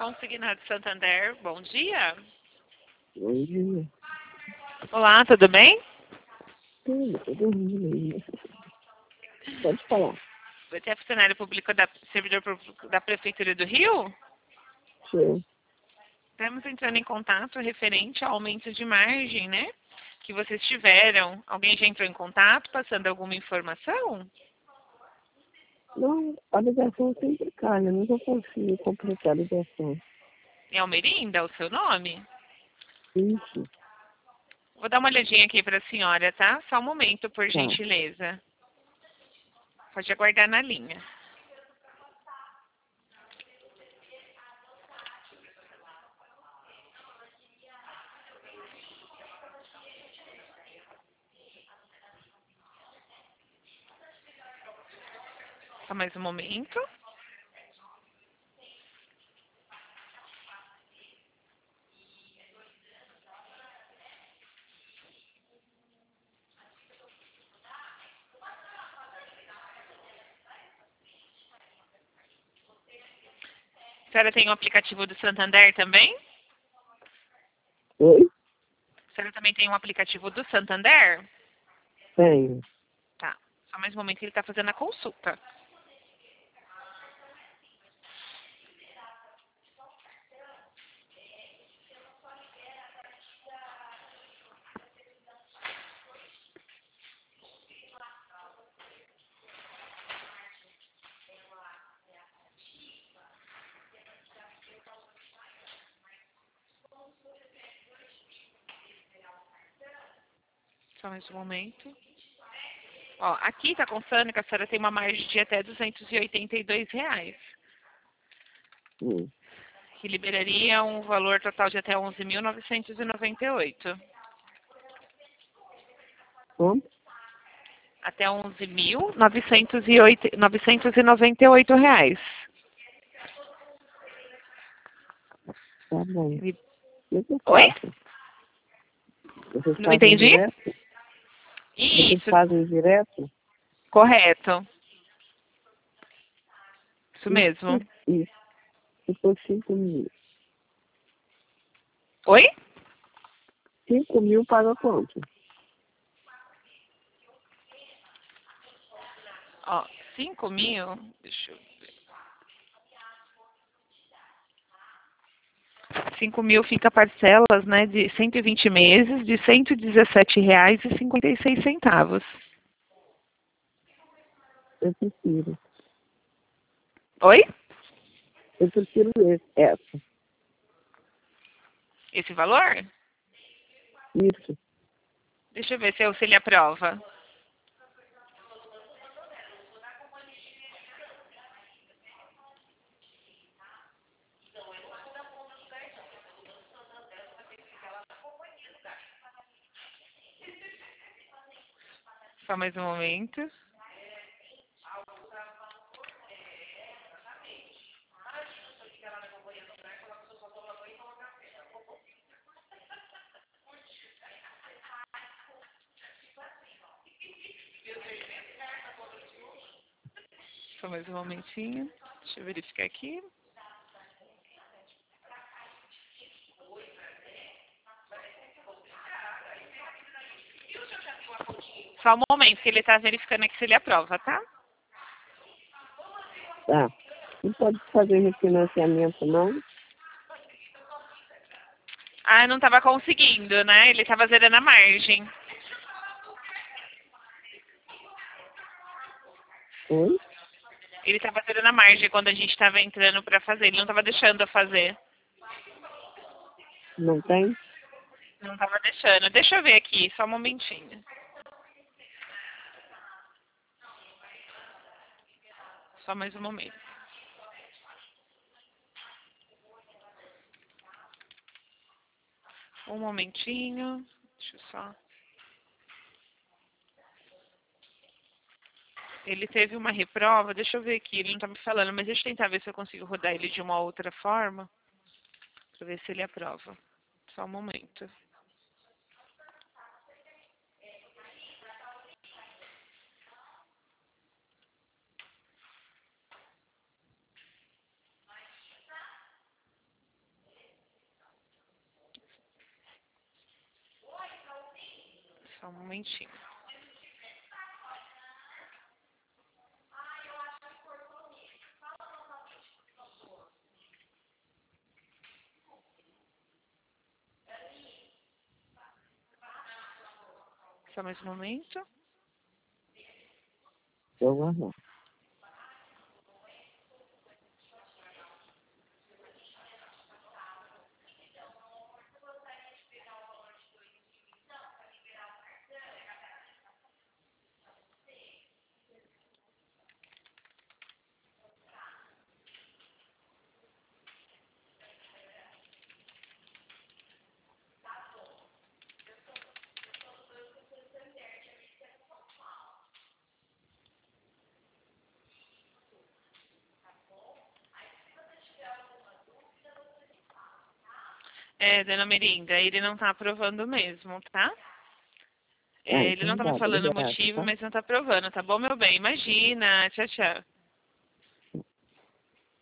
Consignado Santander, bom dia. Bom dia. Olá, tudo bem? Tudo bem. Pode falar. Você é funcionário público servidor público da Prefeitura do Rio? Sim. Estamos entrando em contato referente ao aumento de margem, né? Que vocês tiveram. Alguém já entrou em contato, passando alguma informação? Não, a ligação sempre cai, eu nunca consigo completar a ligação. É Almerinda, o seu nome? Isso. Vou dar uma olhadinha aqui para a senhora, tá? Só um momento, por Tá. gentileza. Pode aguardar na linha. Só mais um momento. A senhora tem o aplicativo do Santander também? Oi? A senhora também tem um aplicativo do Santander? Tenho. Tá. Só mais um momento que ele está fazendo a consulta. Só mais um momento. Ó, aqui está constando que a senhora tem uma margem de até R$ 282, Hum. que liberaria um valor total de até 11.998. Como? Até R$ 11.998. Tá bom. Ele- O que eu Oi? faço? Vocês Não fazem entendi? direto? Vocês Isso, fazem direto? correto. Isso E mesmo. se for 5.000? Oi? 5.000 paga quanto? Ó, 5.000, deixa eu ver. 5.000 fica parcelas, né, de 120 meses, de R$ 117,56. Eu prefiro. Oi? Eu prefiro essa. Esse valor? Isso. Deixa eu ver se ele aprova. Só mais um momento. Só mais um momentinho. Deixa eu verificar aqui. Só um momento que ele está verificando aqui se ele aprova, tá? Tá. Não pode fazer refinanciamento, não? Ah, não estava conseguindo, né? Ele estava zerando a margem. Oi? Ele estava zerando a margem quando a gente estava entrando para fazer. Ele não estava deixando eu fazer. Não tem? Não estava deixando. Deixa eu ver aqui, só um momentinho. Só mais um momento. Um momentinho. Deixa eu só. Ele teve uma reprova, deixa eu ver aqui, ele não tá me falando, mas deixa eu tentar ver se eu consigo rodar ele de uma outra forma, para ver se ele aprova. Só um momento. Só um momentinho. Só mais um momento. Eu guardo. Dona Merinda, ele não tá aprovando mesmo, tá? Ele Então não tá tá, me falando o obrigado, motivo, tá? mas não tá aprovando, tá bom, meu bem? Imagina. Tchau, tchau.